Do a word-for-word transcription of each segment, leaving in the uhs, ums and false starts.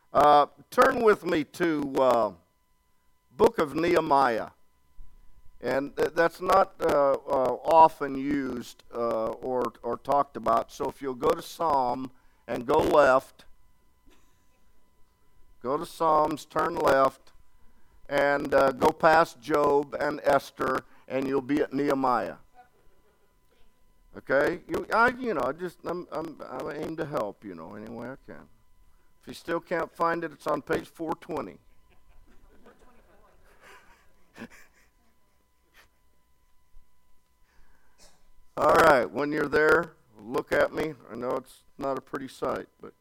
Uh, turn with me to uh, book of Nehemiah. And th- that's not uh, uh, often used uh, or, or talked about. So if you'll go to Psalm and go left, go to Psalms, turn left, and uh, go past Job and Esther, and you'll be at Nehemiah. Okay? You, I, you know, I just, I'm, I'm, I aim to help, you know, any way I can. If you still can't find it, it's on page four twenty. All right, when you're there, look at me. I know it's not a pretty sight, but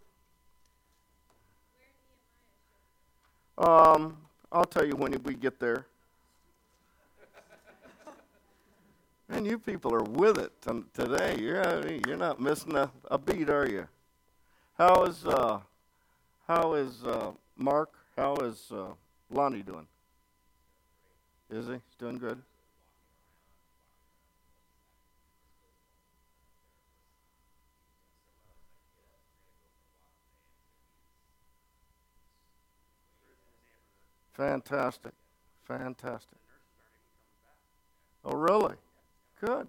um, I'll tell you when we get there. Man, you people are with it t- today. You're you're not missing a, a beat, are you? How is uh, how is uh, Mark? How is uh, Lonnie doing? Is he? He's doing good. Fantastic. Fantastic. Oh, really? Good.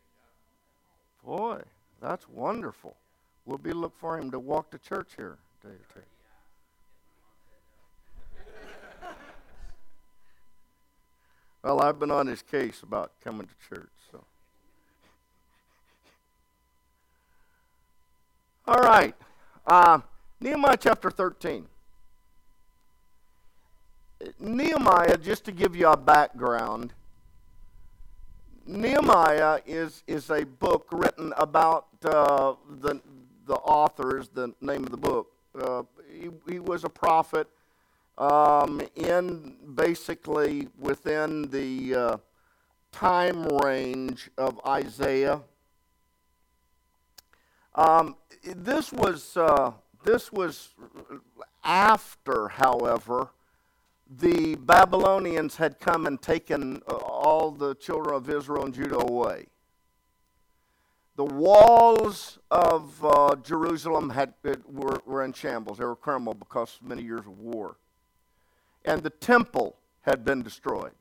Boy, that's wonderful. We'll be looking for him to walk to church here a day or two. Well, I've been on his case about coming to church, so. All right. Uh, Nehemiah chapter thirteen. Nehemiah, just to give you a background, Nehemiah is is a book written about uh, the the authors, the name of the book. Uh, he, he was a prophet um, in basically within the uh, time range of Isaiah. Um, this was uh, this was after, however, the Babylonians had come and taken all the children of Israel and Judah away. The walls of uh, Jerusalem had were, were in shambles. They were crumbled because of many years of war. And the temple had been destroyed.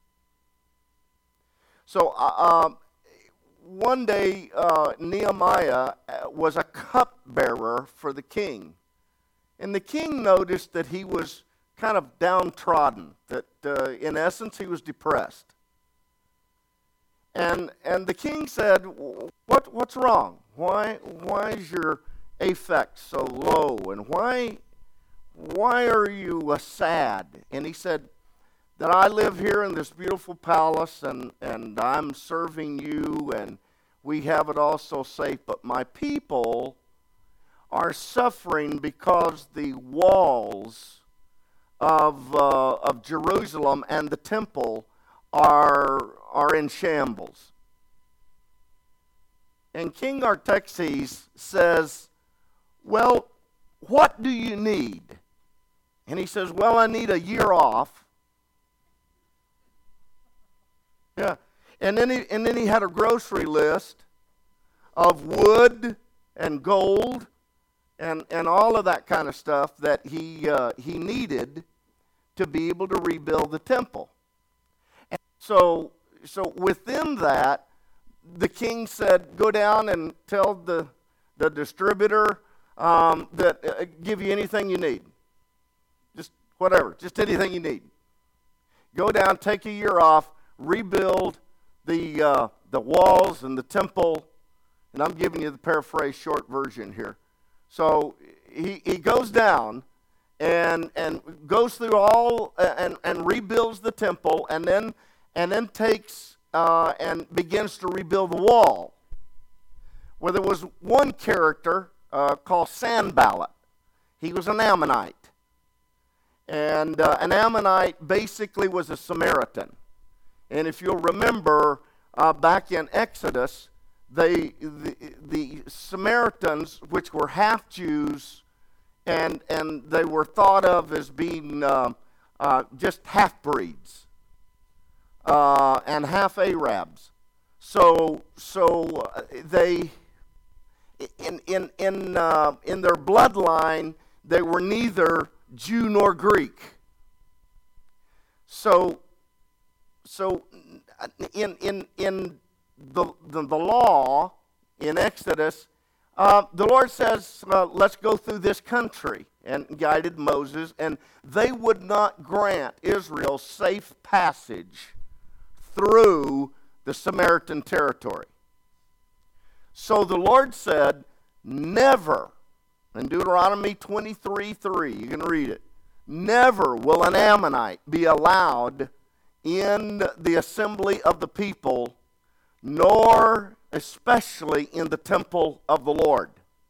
So uh, one day, uh, Nehemiah was a cupbearer for the king. And the king noticed that he was kind of downtrodden, that uh, in essence he was depressed. And and the king said, what what's wrong? Why why is your affect so low? And why why are you uh, sad? And he said, that I live here in this beautiful palace and, and I'm serving you and we have it all so safe, but my people are suffering because the walls Of, uh, of Jerusalem and the temple are, are in shambles. And King Artaxerxes says, well, what do you need? And he says, well, I need a year off. Yeah. And then he, and then he had a grocery list of wood and gold and, and all of that kind of stuff that he uh, he needed to be able to rebuild the temple. And so, so within that, the king said, go down and tell the, the distributor um, that uh, give you anything you need. Just whatever, just anything you need. Go down, take a year off, rebuild the, uh, the walls and the temple. And I'm giving you the paraphrase short version here. So he, he goes down and and goes through all uh, and, and rebuilds the temple and then and then takes uh, and begins to rebuild the wall. Well, there was one character uh, called Sanballat. He was an Ammonite. And uh, an Ammonite basically was a Samaritan. And if you'll remember uh, back in Exodus, they, the, the Samaritans, which were half Jews, and and they were thought of as being uh, uh, just half-breeds uh, and half-Arabs. So so they in in in uh, in their bloodline they were neither Jew nor Greek. So, so in in in the the, the law in Exodus, uh, the Lord says, uh, "Let's go through this country," and guided Moses, and they would not grant Israel safe passage through the Samaritan territory. So the Lord said, "Never," in Deuteronomy twenty-three three, you can read it, "never will an Ammonite be allowed in the assembly of the people, nor especially in the temple of the Lord."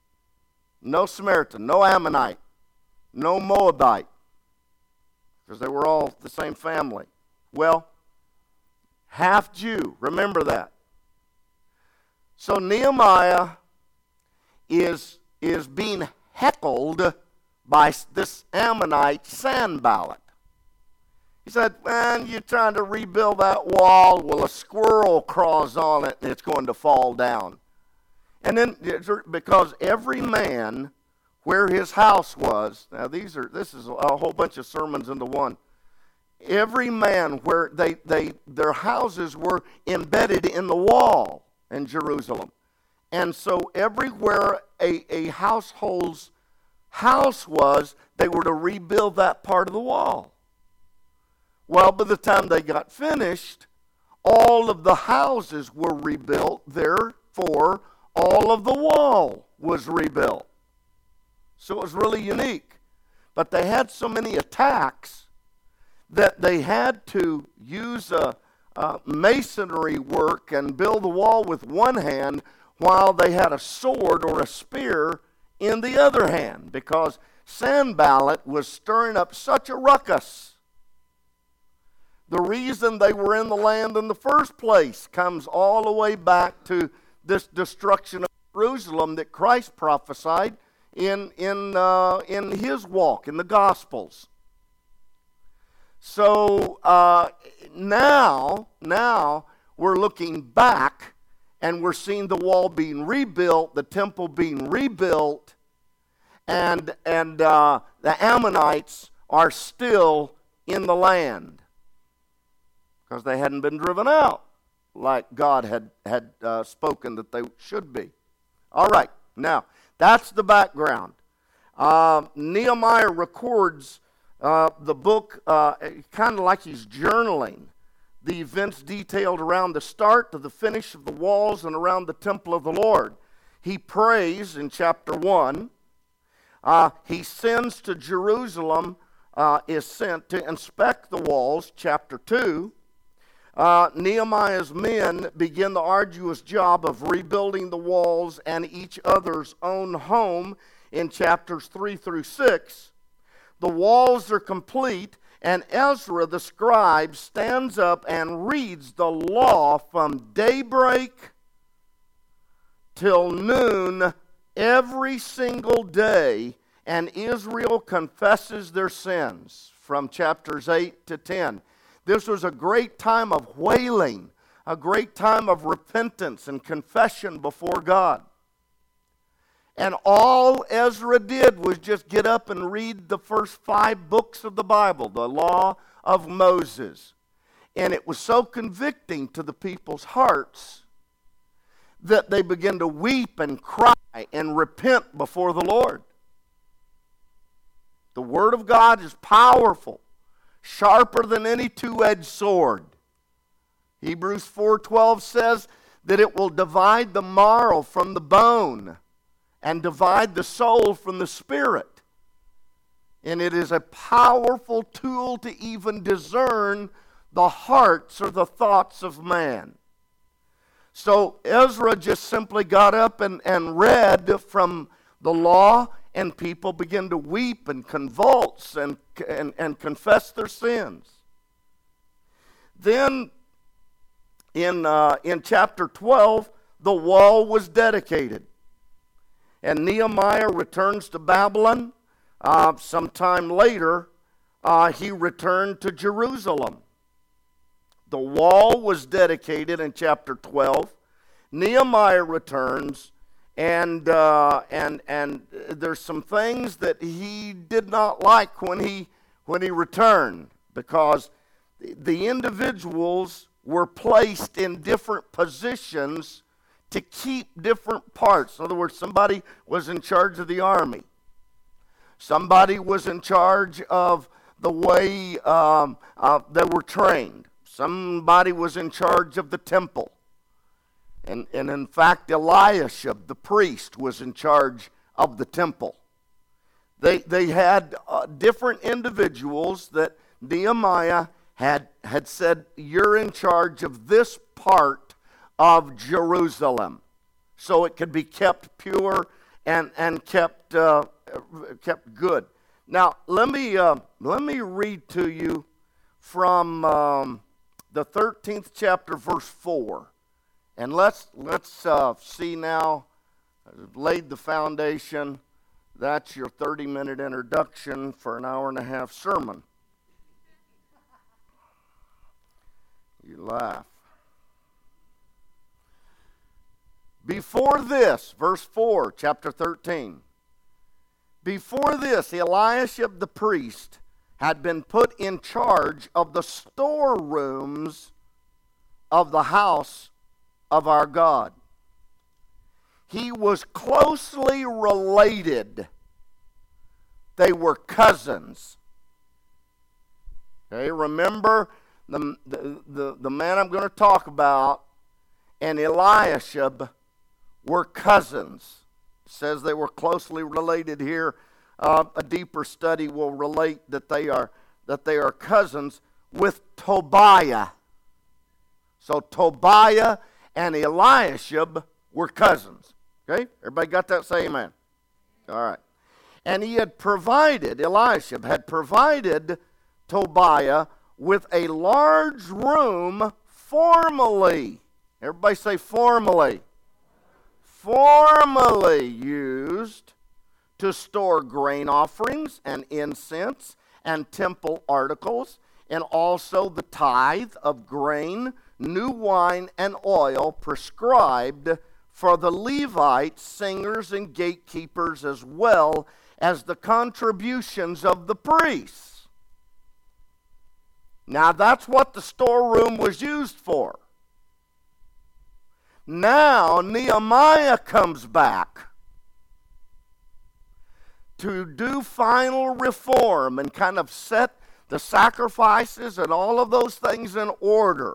No Samaritan, no Ammonite, no Moabite, because they were all the same family. Well, half Jew, remember that. So Nehemiah is, is being heckled by this Ammonite Sanballat. He said, "Man, you're trying to rebuild that wall. Well, a squirrel crawls on it and it's going to fall down." And then, because every man where his house was, now these are, this is a whole bunch of sermons into one. Every man where they, they their houses were embedded in the wall in Jerusalem. And so everywhere a, a household's house was, they were to rebuild that part of the wall. Well, by the time they got finished, all of the houses were rebuilt. Therefore, all of the wall was rebuilt. So it was really unique. But they had so many attacks that they had to use a, a masonry work and build the wall with one hand while they had a sword or a spear in the other hand, because Sanballat was stirring up such a ruckus. The reason they were in the land in the first place comes all the way back to this destruction of Jerusalem that Christ prophesied in, in, uh, in his walk, in the Gospels. So uh, now, now we're looking back, and we're seeing the wall being rebuilt, the temple being rebuilt, and, and uh, the Ammonites are still in the land because they hadn't been driven out like God had, had uh, spoken that they should be. All right, now, that's the background. Uh, Nehemiah records uh, the book uh, kind of like he's journaling the events detailed around the start to the finish of the walls and around the temple of the Lord. He prays in chapter one. Uh, he sends to Jerusalem, uh, is sent to inspect the walls, chapter two. Uh, Nehemiah's men begin the arduous job of rebuilding the walls and each other's own home in chapters three through six. The walls are complete, and Ezra the scribe stands up and reads the law from daybreak till noon every single day, and Israel confesses their sins from chapters eight to ten. This was a great time of wailing, a great time of repentance and confession before God. And all Ezra did was just get up and read the first five books of the Bible, the law of Moses. And it was so convicting to the people's hearts that they began to weep and cry and repent before the Lord. The Word of God is powerful, sharper than any two-edged sword. Hebrews four twelve says that it will divide the marrow from the bone and divide the soul from the spirit. And it is a powerful tool to even discern the hearts or the thoughts of man. So Ezra just simply got up and, and read from the law, and people began to weep and convulse and, and, and confess their sins. Then in, uh, in chapter twelve, the wall was dedicated. And Nehemiah returns to Babylon. Uh, sometime later, uh, he returned to Jerusalem. The wall was dedicated in chapter twelve. Nehemiah returns, And, uh, and, and there's some things that he did not like when he, when he returned, because the individuals were placed in different positions to keep different parts. In other words, somebody was in charge of the army. Somebody was in charge of the way um, uh, they were trained. Somebody was in charge of the temple. And, and in fact, Eliashib, the priest, was in charge of the temple. They, they had uh, different individuals that Nehemiah had, had said, you're in charge of this part of Jerusalem, so it could be kept pure and, and kept, uh, kept good. Now, let me, uh, let me read to you from um, the thirteenth chapter, verse four. And let's let's uh, see now. I've laid the foundation. That's your thirty-minute introduction for an hour and a half sermon. You laugh. Before this, verse four, chapter thirteen. Before this, Eliashib the priest had been put in charge of the storerooms of the house of our God. He was closely related. They were cousins. Okay, remember the, the, the, the man I'm going to talk about and Eliashib were cousins. It says they were closely related here. Uh, a deeper study will relate that they are that they are cousins with Tobiah. So Tobiah and Eliashib were cousins. Okay? Everybody got that? Say amen. All right. And he had provided, Eliashib had provided Tobiah with a large room formerly. Everybody say formerly. Formerly used to store grain offerings and incense and temple articles, and also the tithe of grain, new wine, and oil prescribed for the Levites, singers, and gatekeepers, as well as the contributions of the priests. Now that's what the storeroom was used for. Now Nehemiah comes back to do final reform and kind of set the sacrifices and all of those things in order.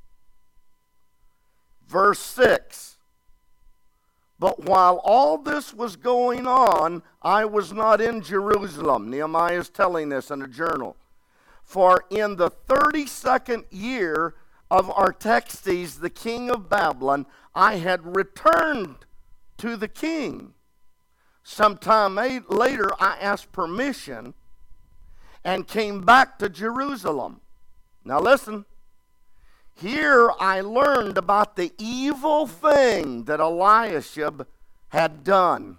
Verse six. But while all this was going on, I was not in Jerusalem. Nehemiah is telling this in a journal. For in the thirty-second year of Artaxerxes, the king of Babylon, I had returned to the king. Sometime later, I asked permission and came back to Jerusalem. Now listen. Here I learned about the evil thing that Eliashib had done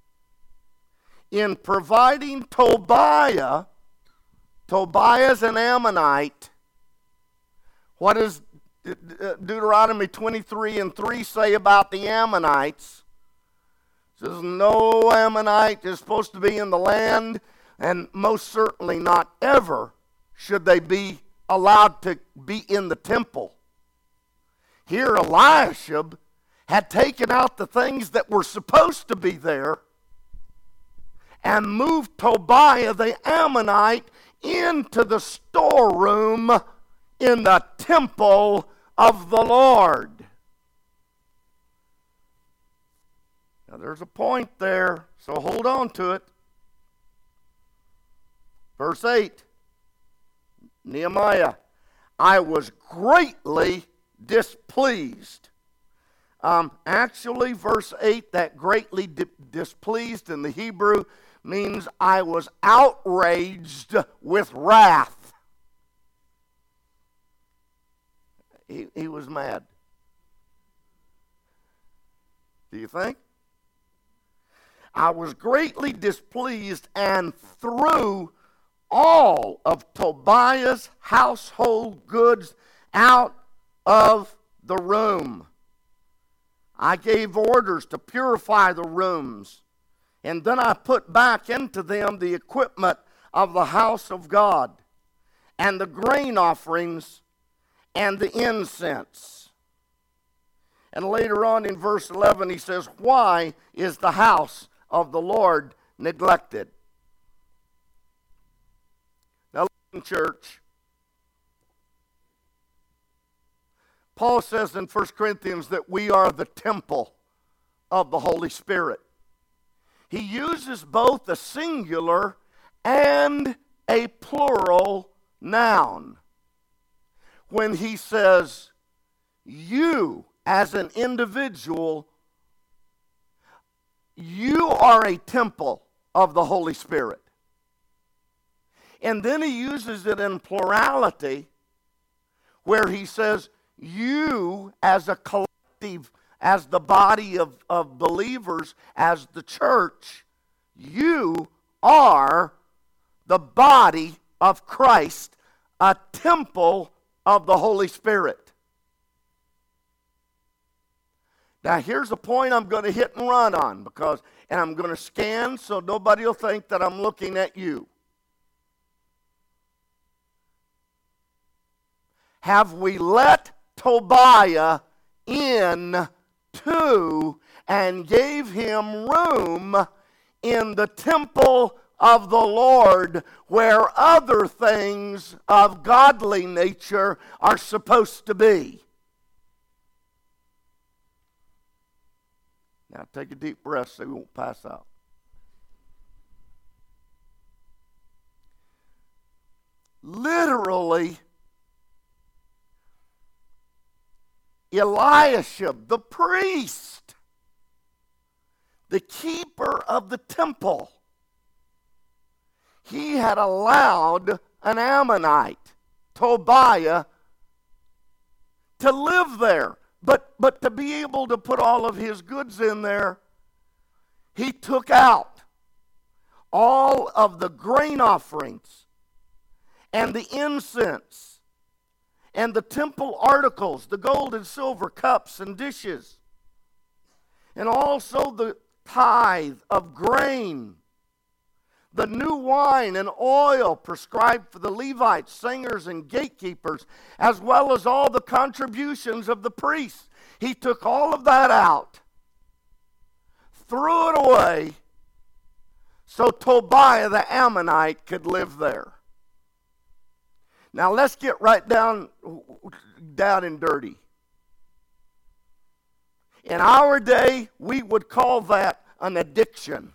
in providing Tobiah. Tobiah's an Ammonite. What does Deuteronomy twenty-three and three say about the Ammonites? It says no Ammonite is supposed to be in the land, and most certainly not ever should they be allowed to be in the temple. Here Eliashib had taken out the things that were supposed to be there and moved Tobiah the Ammonite into the storeroom in the temple of the Lord. Now there's a point there, so hold on to it. Verse eight. Nehemiah, I was greatly displeased. Um, actually, verse eight, that greatly di- displeased in the Hebrew means I was outraged with wrath. He, he was mad. Do you think? I was greatly displeased and threw all of Tobiah's household goods out of the room. I gave orders to purify the rooms, and then I put back into them the equipment of the house of God, and the grain offerings, and the incense. And later on in verse eleven, he says, why is the house of the Lord neglected? Now listen, church. Paul says in First Corinthians that we are the temple of the Holy Spirit. He uses both a singular and a plural noun when he says, you as an individual, you are a temple of the Holy Spirit. And then he uses it in plurality where he says, you as a collective, as the body of, of believers, as the church, you are the body of Christ, a temple of the Holy Spirit. Now here's a point I'm going to hit and run on, because, and I'm going to scan so nobody will think that I'm looking at you. Have we let Tobiah in too and gave him room in the temple of the Lord where other things of godly nature are supposed to be? Now take a deep breath so you won't pass out. Literally, Eliashib, the priest, the keeper of the temple, he had allowed an Ammonite, Tobiah, to live there. But, but to be able to put all of his goods in there, he took out all of the grain offerings and the incense and the temple articles, the gold and silver cups and dishes, and also the tithe of grain, the new wine and oil prescribed for the Levites, singers, and gatekeepers, as well as all the contributions of the priests. He took all of that out, threw it away, so Tobiah the Ammonite could live there. Now let's get right down, down and dirty. In our day, we would call that an addiction.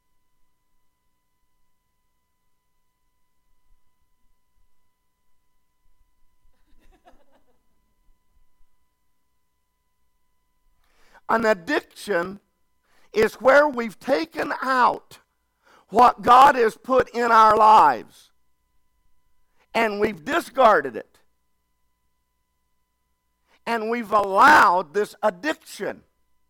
An addiction is where we've taken out what God has put in our lives and we've discarded it. And we've allowed this addiction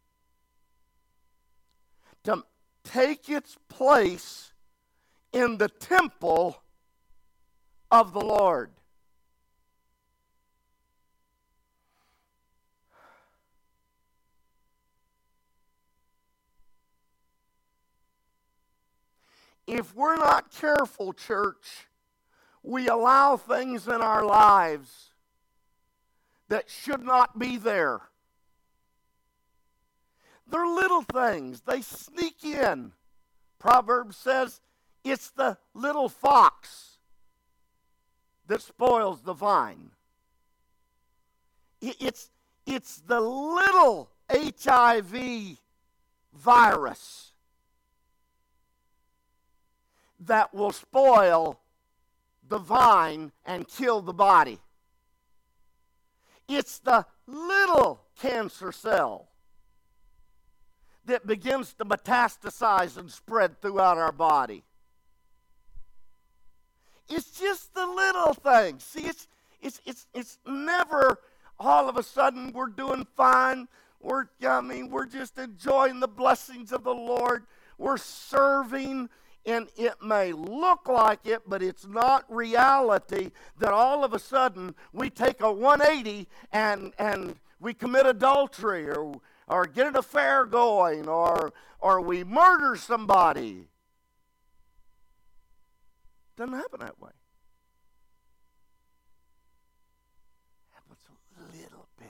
to take its place in the temple of the Lord. If we're not careful, church, we allow things in our lives that should not be there. They're little things. They sneak in. Proverbs says it's the little fox that spoils the vine. It's, it's the little H I V virus that will spoil the vine and kill the body. It's the little cancer cell that begins to metastasize and spread throughout our body. It's just the little things. See, it's it's it's it's never all of a sudden we're doing fine. We're I mean, we're just enjoying the blessings of the Lord. We're serving. And it may look like it, but it's not reality that all of a sudden we take a one eighty and, and we commit adultery or, or get an affair going, or, or we murder somebody. Doesn't happen that way. Happens a little bit.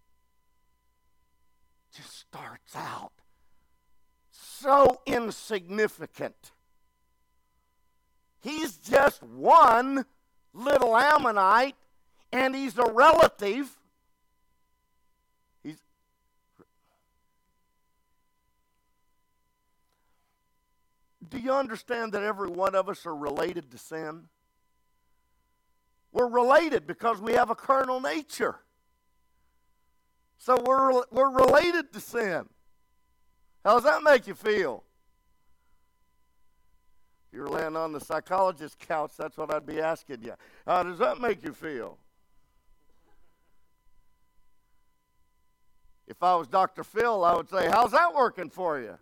Just starts out so insignificant. He's just one little Ammonite, and he's a relative. He's Do you understand that every one of us are related to sin? We're related because we have a carnal nature. So we're, we're related to sin. How does that make you feel? If you're laying on the psychologist's couch, that's what I'd be asking you. How does that make you feel? If I was Doctor Phil, I would say, how's that working for you?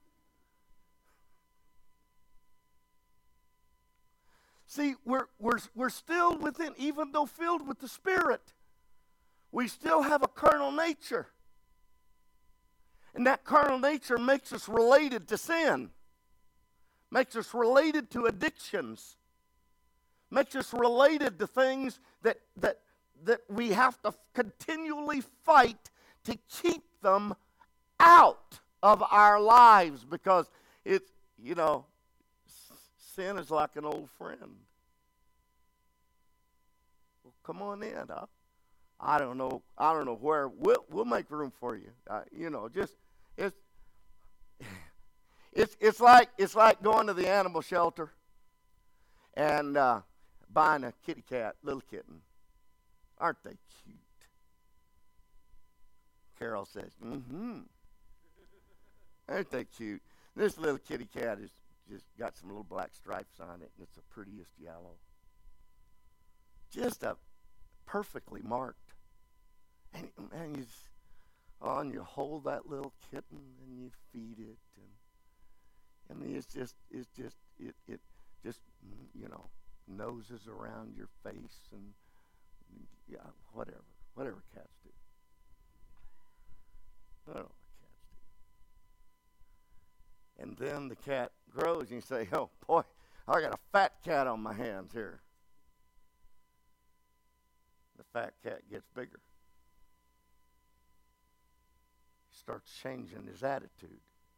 See, we're, we're, we're still within, even though filled with the Spirit, we still have a carnal nature. And that carnal nature makes us related to sin, makes us related to addictions, makes us related to things that, that, that we have to continually fight to keep them out of our lives, because it's, you know, sin is like an old friend. Well, come on in. Huh? I don't know. I don't know where. We'll we'll make room for you. Uh, you know, just it's it's it's like it's like going to the animal shelter and uh, buying a kitty cat, little kitten. Aren't they cute? Carol says, "Mm-hmm." Aren't they cute? This little kitty cat is just got some little black stripes on it, and it's the prettiest yellow. Just a perfectly marked. And, and you, oh, and you hold that little kitten and you feed it, and I mean it's just it's just it it just you know noses around your face and yeah whatever whatever cats do. I don't know what cats do. And then the cat grows, and you say, "Oh boy, I got a fat cat on my hands here." The fat cat gets bigger. Starts changing his attitude.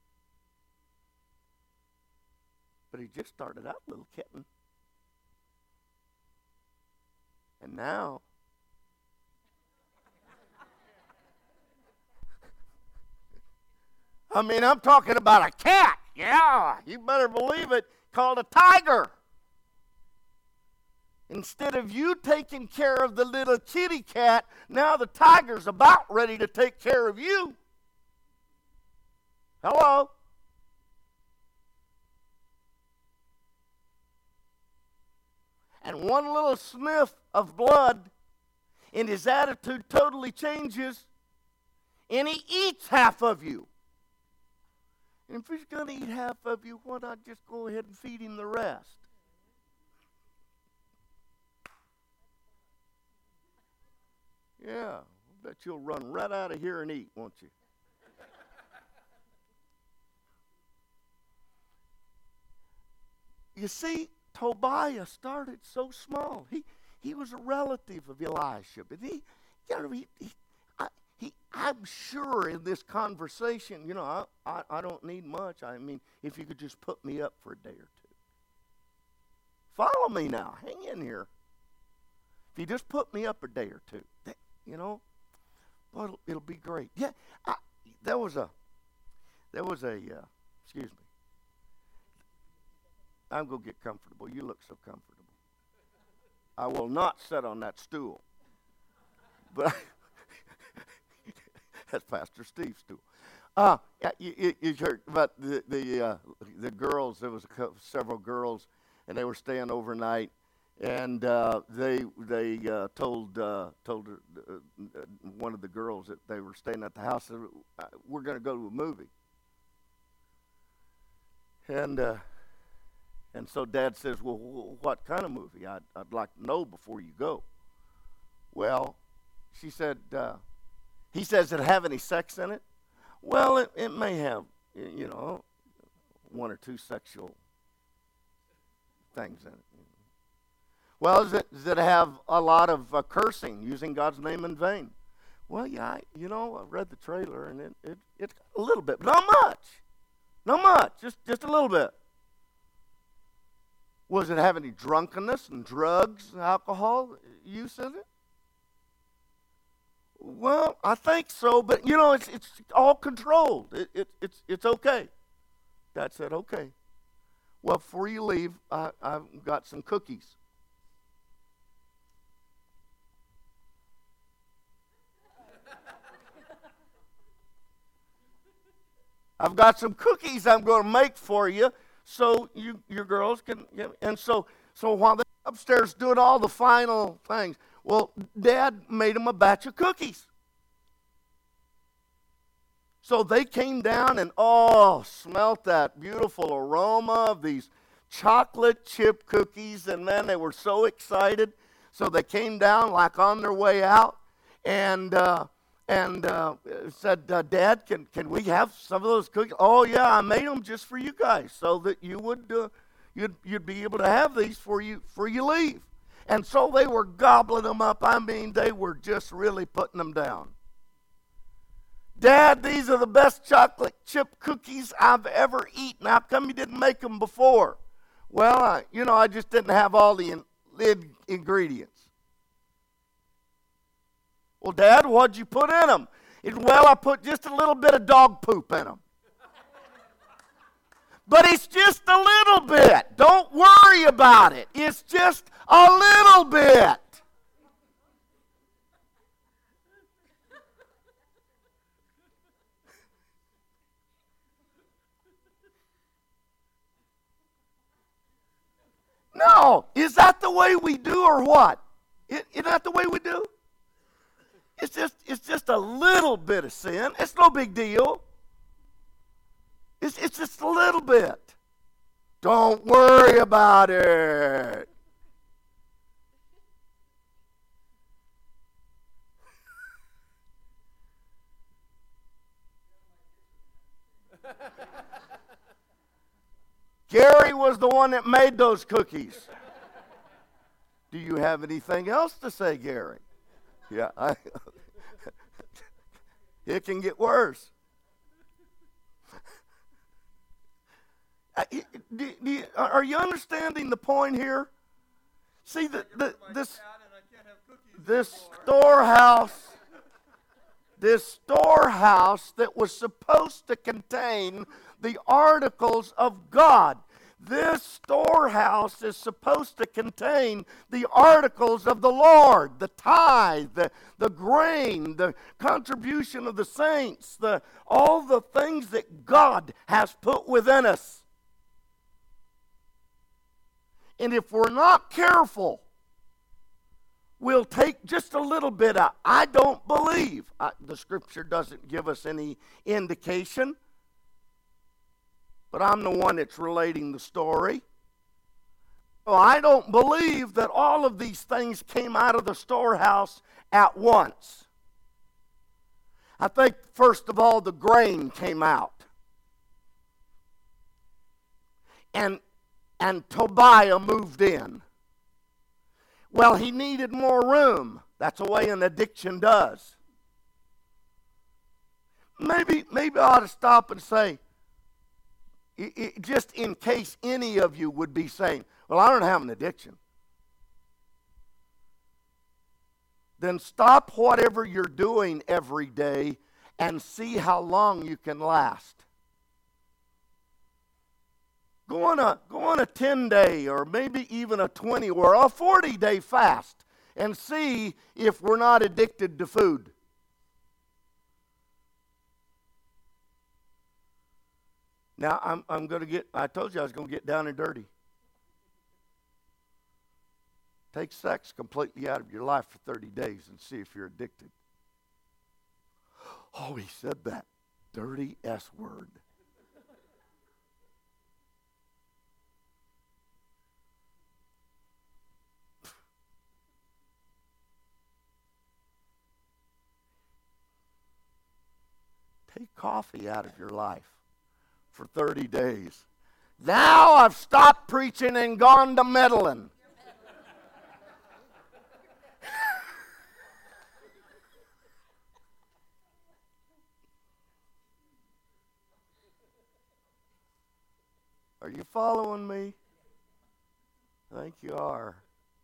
But he just started out little kitten. And now I mean, I'm talking about a cat. Yeah, you better believe it, called a tiger. Instead of you taking care of the little kitty cat, now the tiger's about ready to take care of you. Hello? And one little sniff of blood, and his attitude totally changes, and he eats half of you. And if he's going to eat half of you, why not just go ahead and feed him the rest? Yeah, I bet you'll run right out of here and eat, won't you? You see, Tobiah started so small. He he was a relative of Elisha, but he, you know, he, he, I, he I'm sure in this conversation, you know, I, I I don't need much. I mean, if you could just put me up for a day or two. Follow me now. Hang in here. If you just put me up a day or two, that, you know, well, it'll, it'll be great. Yeah, I, there was a, there was a, uh, excuse me. I'm going to get comfortable. You look so comfortable. I will not sit on that stool. But that's Pastor Steve's stool. Uh, you, you heard about the the, uh, the girls. There was a couple, several girls, and they were staying overnight. And uh, they they uh, told uh, told uh, one of the girls that they were staying at the house, uh, we're going to go to a movie. And uh, and so Dad says, well, what kind of movie? I'd, I'd like to know before you go. Well, she said, uh, he says, did it have any sex in it? Well, it, it may have, you know, one or two sexual things in it. Well, does it, does it have a lot of uh, cursing, using God's name in vain? Well, yeah, I, you know, I read the trailer, and it, it it's a little bit, but not much. Not much, just, just a little bit. Was it have any drunkenness and drugs and alcohol use in it? Well, I think so, but, you know, it's it's all controlled. It, it, it's, it's okay. Dad said, okay. Well, before you leave, I, I've got some cookies. I've got some cookies I'm going to make for you, so you your girls can get. And so so while they're upstairs doing all the final things, well, Dad made them a batch of cookies. So they came down and oh, smelt that beautiful aroma of these chocolate chip cookies, and man, they were so excited. So they came down like on their way out, and. Uh, And uh, said, uh, Dad, can can we have some of those cookies? Oh yeah, I made them just for you guys, so that you would uh, you'd you'd be able to have these for you for you leave. And so they were gobbling them up. I mean, they were just really putting them down. Dad, these are the best chocolate chip cookies I've ever eaten. How come you didn't make them before? Well, I, you know, I just didn't have all the in, in, ingredients. Well, Dad, what'd you put in them? It, well, I put just a little bit of dog poop in them. But it's just a little bit. Don't worry about it. It's just a little bit. No, is that the way we do or what? Is, is that the way we do? It's just, it's just a little bit of sin. It's no big deal. It's, it's just a little bit. Don't worry about it. Gary was the one that made those cookies. Do you have anything else to say, Gary? Yeah, I, it can get worse. Do, do you, are you understanding the point here? See, the, the, this, this storehouse, this storehouse that was supposed to contain the articles of God. This storehouse is supposed to contain the articles of the Lord, the tithe, the, the grain, the contribution of the saints, the, all the things that God has put within us. And if we're not careful, we'll take just a little bit out. I don't believe. I, the Scripture doesn't give us any indication. But I'm the one that's relating the story. So I don't believe that all of these things came out of the storehouse at once. I think, first of all, the grain came out. And, and Tobiah moved in. Well, he needed more room. That's the way an addiction does. Maybe, maybe I ought to stop and say, It, it, just in case any of you would be saying, well, I don't have an addiction. Then stop whatever you're doing every day and see how long you can last. Go on a, go on a ten-day or maybe even a twenty or a forty-day fast and see if we're not addicted to food. Now, I'm, I'm going to get, I told you I was going to get down and dirty. Take sex completely out of your life for thirty days and see if you're addicted. Oh, he said that dirty S word. Take coffee out of your life for thirty days. Now I've stopped preaching and gone to meddling. Are you following me? I think you are.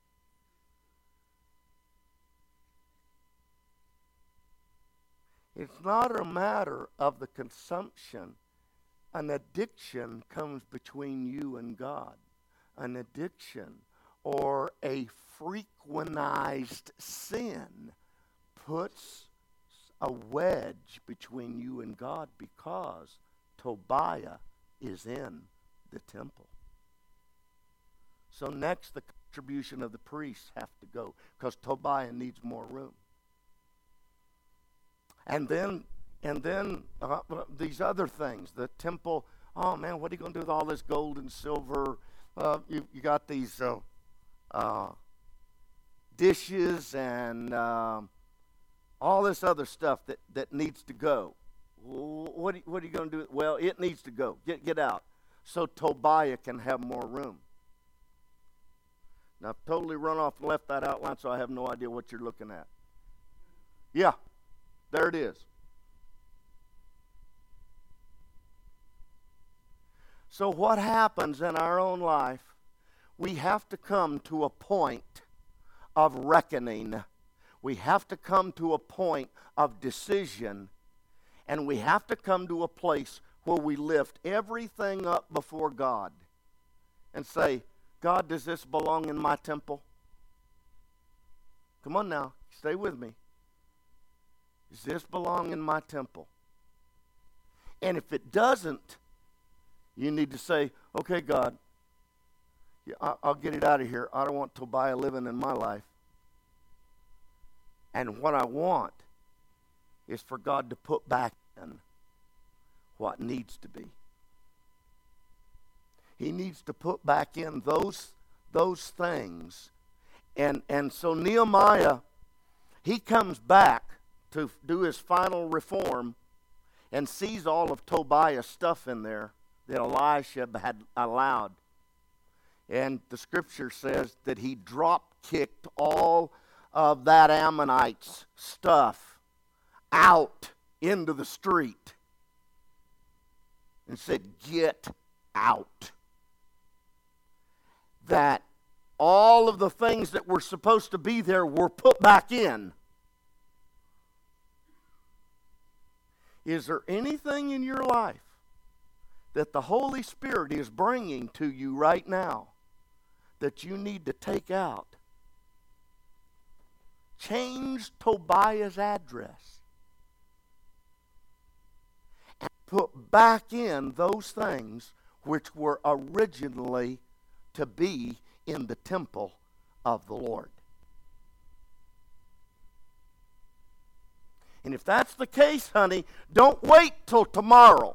It's not a matter of the consumption. An addiction comes between you and God. An addiction or a frequentized sin puts a wedge between you and God because Tobiah is in the temple. So next, the contribution of the priests have to go because Tobiah needs more room. And then, and then uh, these other things, the temple. Oh man, what are you going to do with all this gold and silver? Uh, you, you got these uh, uh, dishes and um, all this other stuff that, that needs to go. What are, what are you going to do? Well, it needs to go. Get get out. So Tobiah can have more room. Now, I've totally run off and left that outline, so I have no idea what you're looking at. Yeah, there it is. So what happens in our own life, we have to come to a point of reckoning. We have to come to a point of decision, and we have to come to a place where we lift everything up before God and say, God, does this belong in my temple? Come on now, stay with me. Does this belong in my temple? And if it doesn't, you need to say, okay, God, yeah, I'll get it out of here. I don't want Tobiah living in my life. And what I want is for God to put back in what needs to be. He needs to put back in those, those things. And, and so Nehemiah, he comes back to do his final reform and sees all of Tobiah's stuff in there that Elisha had allowed. And the scripture says that he drop-kicked all of that Ammonite's stuff out into the street and said, get out. That all of the things that were supposed to be there were put back in. Is there anything in your life that the Holy Spirit is bringing to you right now that you need to take out? Change Tobiah's address and put back in those things which were originally to be in the temple of the Lord. And if that's the case, honey, don't wait till tomorrow.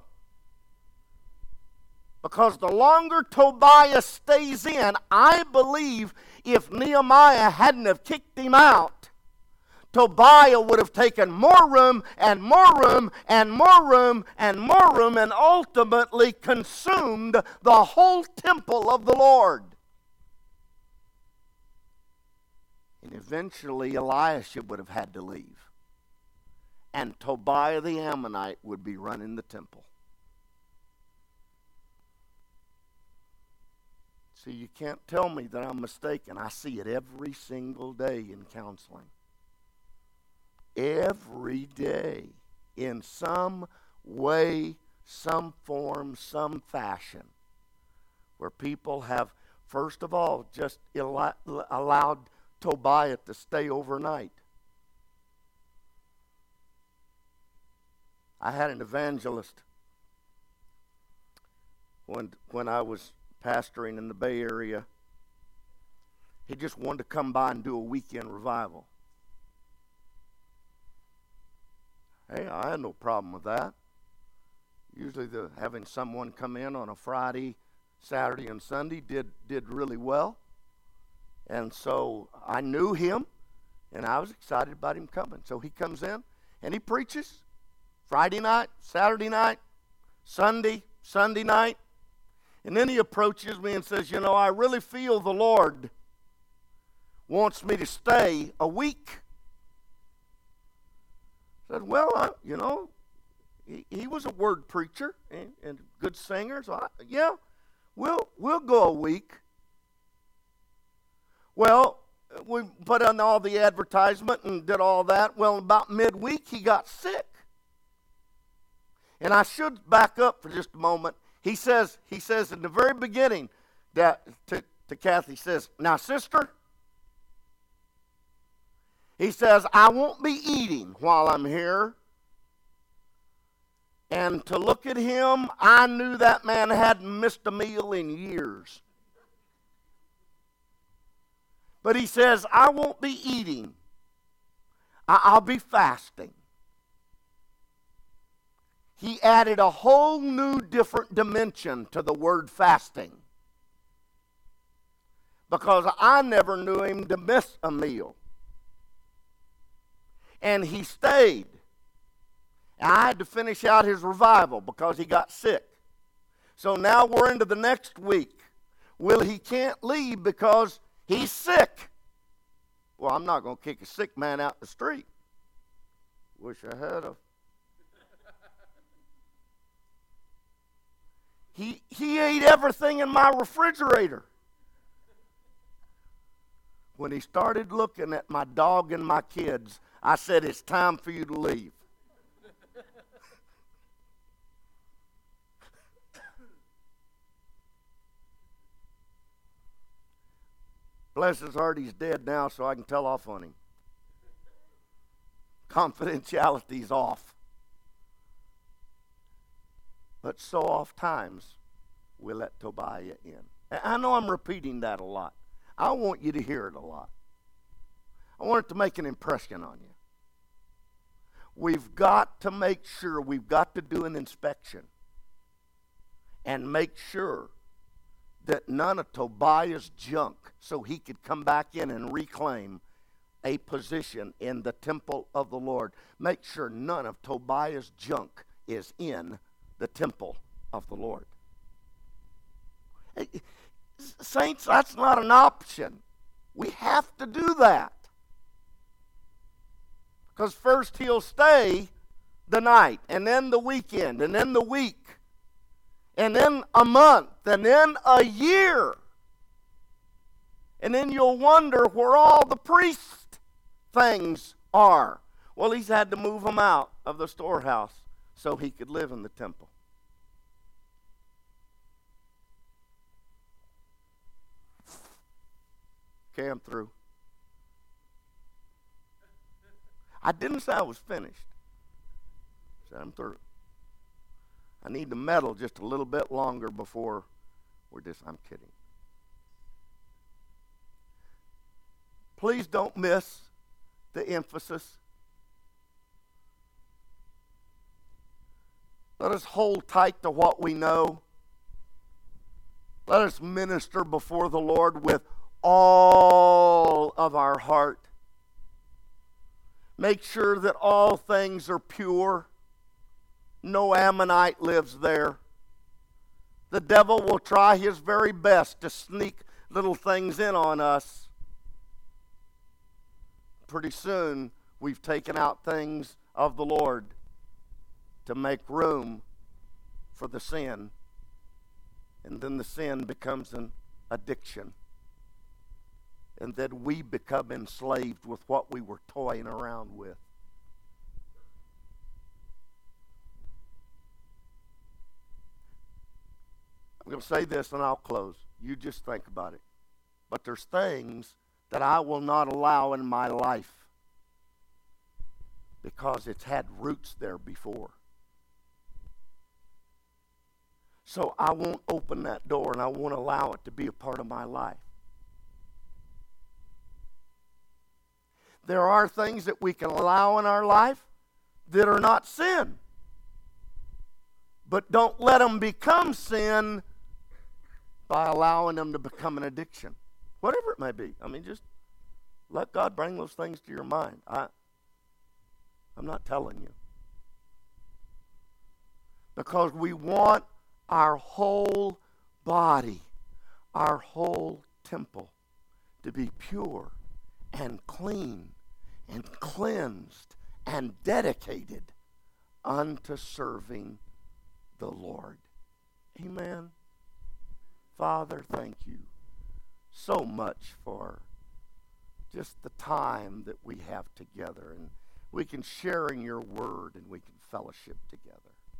Because the longer Tobiah stays in, I believe if Nehemiah hadn't have kicked him out, Tobiah would have taken more room and more room and more room and more room and ultimately consumed the whole temple of the Lord. And eventually Elisha would have had to leave. And Tobiah the Ammonite would be running the temple. See, you can't tell me that I'm mistaken. I see it every single day in counseling. Every day, in some way, some form, some fashion, where people have, first of all, just allowed Tobiah to stay overnight. I had an evangelist when when I was pastoring in the Bay Area. He just wanted to come by and do a weekend revival. Hey, I had no problem with that. Usually the having someone come in on a Friday, Saturday, and Sunday did, did really well. And so I knew him, and I was excited about him coming. So he comes in, and he preaches, Friday night, Saturday night, Sunday, Sunday night. And then he approaches me and says, you know, I really feel the Lord wants me to stay a week. I said, well, I, you know, he, he was a word preacher and, and good singer. So, I, yeah, we'll, we'll go a week. Well, we put on all the advertisement and did all that. Well, about midweek, he got sick. And I should back up for just a moment. He says, he says in the very beginning that to, to Kathy, he says, now, sister, he says, I won't be eating while I'm here. And to look at him, I knew that man hadn't missed a meal in years. But he says, I won't be eating. I, I'll be fasting. He added a whole new different dimension to the word fasting. Because I never knew him to miss a meal. And he stayed. And I had to finish out his revival because he got sick. So now we're into the next week. Well, he can't leave because he's sick. Well, I'm not going to kick a sick man out the street. Wish I had a. He, he ate everything in my refrigerator. When he started looking at my dog and my kids, I said, it's time for you to leave. Bless his heart, he's dead now, so I can tell off on him. Confidentiality's off. But so oft times we let Tobiah in. And I know I'm repeating that a lot. I want you to hear it a lot. I want it to make an impression on you. We've got to make sure, we've got to do an inspection and make sure that none of Tobiah's junk, so he could come back in and reclaim a position in the temple of the Lord. Make sure none of Tobiah's junk is in the temple of the Lord. Saints, that's not an option. We have to do that. Because first he'll stay the night, and then the weekend, and then the week, and then a month, and then a year. And then you'll wonder where all the priest things are. Well, he's had to move them out of the storehouse so he could live in the temple. Okay, I'm through. I didn't say I was finished. I said I'm through. I need to meddle just a little bit longer before we're just, I'm kidding. Please don't miss the emphasis. Let us hold tight to what we know. Let us minister before the Lord with all of our heart. Make sure that all things are pure. No Ammonite lives there. The devil will try his very best to sneak little things in on us. Pretty soon, we've taken out things of the Lord to make room for the sin. And then the sin becomes an addiction. And then we become enslaved with what we were toying around with. I'm going to say this and I'll close. You just think about it. But there's things that I will not allow in my life because it's had roots there before. So I won't open that door and I won't allow it to be a part of my life. There are things that we can allow in our life that are not sin. But don't let them become sin by allowing them to become an addiction. Whatever it may be. I mean, just let God bring those things to your mind. I, I'm not telling you. because we want our whole body, our whole temple to be pure and clean and cleansed and dedicated unto serving the Lord. Amen. Father, thank you so much for just the time that we have together, and we can share in your word and we can fellowship together.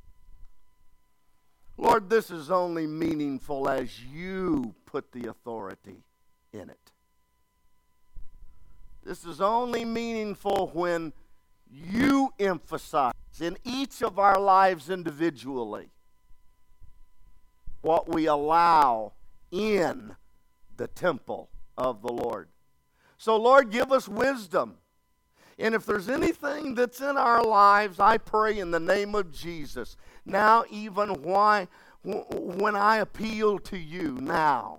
Lord, this is only meaningful as you put the authority in it. This is only meaningful when you emphasize in each of our lives individually what we allow in the temple of the Lord. So, Lord, give us wisdom. And if there's anything that's in our lives, I pray in the name of Jesus, now even why, when I appeal to you now,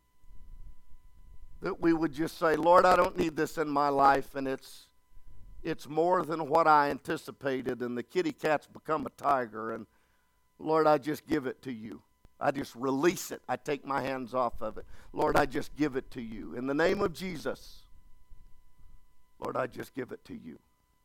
that we would just say, Lord, I don't need this in my life, and it's it's more than what I anticipated, and the kitty cat's become a tiger, and Lord, I just give it to you. I just release it. I take my hands off of it. Lord, I just give it to you. In the name of Jesus, Lord, I just give it to you.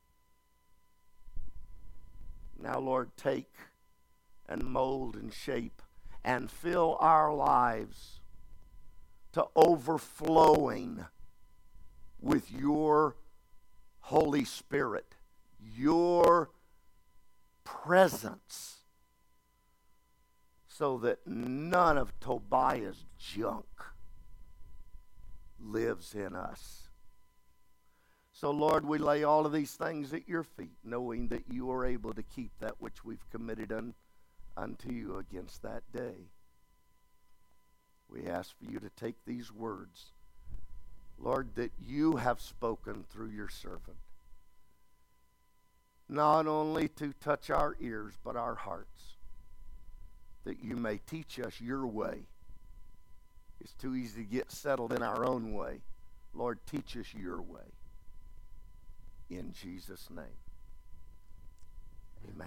Now, Lord, take and mold and shape and fill our lives to overflowing with your Holy Spirit, your presence, so that none of Tobiah's junk lives in us. So, Lord, we lay all of these things at your feet, knowing that you are able to keep that which we've committed un, unto you against that day. We ask for you to take these words, Lord, that you have spoken through your servant, not only to touch our ears, but our hearts, that you may teach us your way. It's too easy to get settled in our own way. Lord, teach us your way. In Jesus' name, amen.